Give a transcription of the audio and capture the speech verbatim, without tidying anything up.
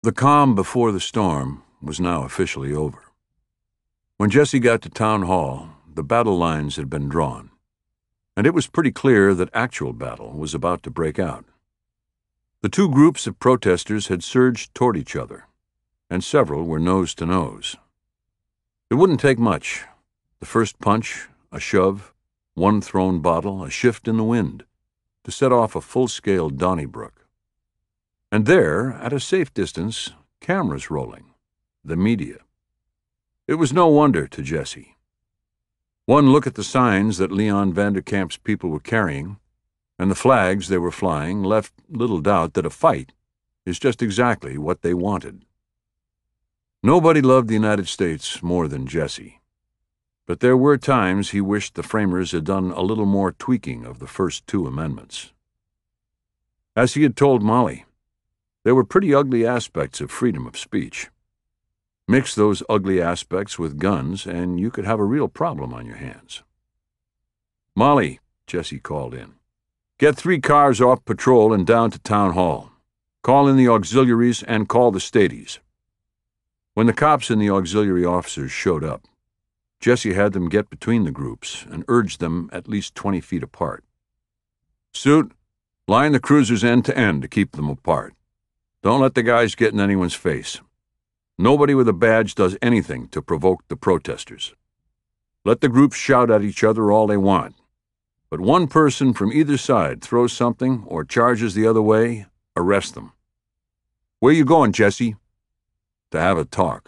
The calm before the storm was now officially over. When Jesse got to town hall, the battle lines had been drawn, and it was pretty clear that actual battle was about to break out. The two groups of protesters had surged toward each other, and several were nose to nose. It wouldn't take much. The first punch, a shove, one thrown bottle, a shift in the wind, to set off a full-scale Donnybrook. And there, at a safe distance, cameras rolling, the media. It was no wonder to Jesse. One look at the signs that Leon Vanderkamp's people were carrying, and the flags they were flying, left little doubt that a fight is just exactly what they wanted. Nobody loved the United States more than Jesse, but there were times he wished the framers had done a little more tweaking of the first two amendments. As he had told Molly, there were pretty ugly aspects of freedom of speech. Mix those ugly aspects with guns, and you could have a real problem on your hands. "Molly," Jesse called in, "get three cars off patrol and down to town hall. Call in the auxiliaries and call the stadies." When the cops and the auxiliary officers showed up, Jesse had them get between the groups and urged them at least twenty feet apart. "Suit, line the cruisers end to end to keep them apart. Don't let the guys get in anyone's face. Nobody with a badge does anything to provoke the protesters. Let the groups shout at each other all they want, but one person from either side throws something or charges the other way, arrest them." "Where you going, Jesse?" "To have a talk."